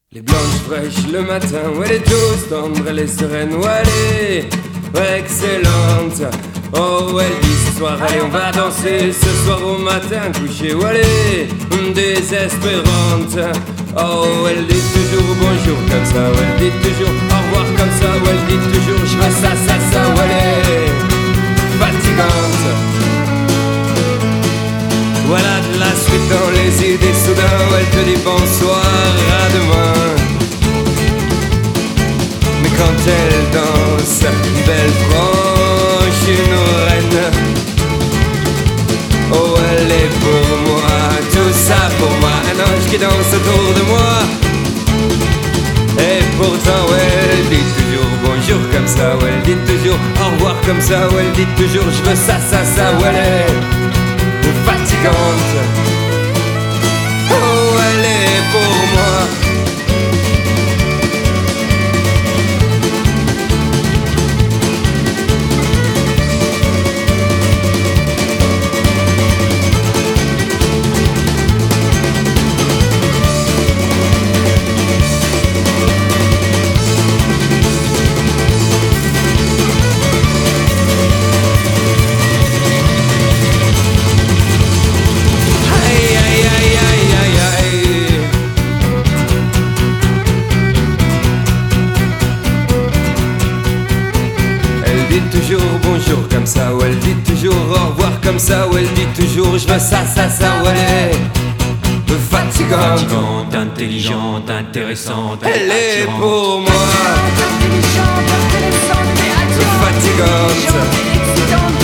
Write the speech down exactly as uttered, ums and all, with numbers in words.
Les blanches fraîches le matin, ouais les douces tendres, elle est sereine, ouais elle est ouais, excellente. Oh elle dit ce soir, allez on va danser, ce soir au matin couché, ouais elle est désespérante. Oh elle dit toujours bonjour comme ça, ouais elle dit toujours au revoir comme ça, ouais elle dit toujours je veux ça, ça, ça, ouais elle est fatigante. Voilà de la suite dans les idées, soudain où elle te dit bonsoir, à demain. Mais quand elle danse, belle franche, une reine. Oh elle est pour moi, tout ça pour moi, un ange qui danse autour de moi. Et pourtant ouais, elle dit toujours bonjour comme ça, ouais elle dit toujours au revoir comme ça, ouais elle dit toujours je veux ça, ça, ça, ouais elle est fatigante. Oh elle est pour moi. Elle dit toujours bonjour comme ça, ou elle dit toujours au revoir comme ça, ou elle dit toujours je veux ça, ça, ça, ou elle est fatigante, fatigante, intelligente, intéressante, elle est attirante. pour moi Intelligente, intéressante et attirante, fatigante. intelligente, excitante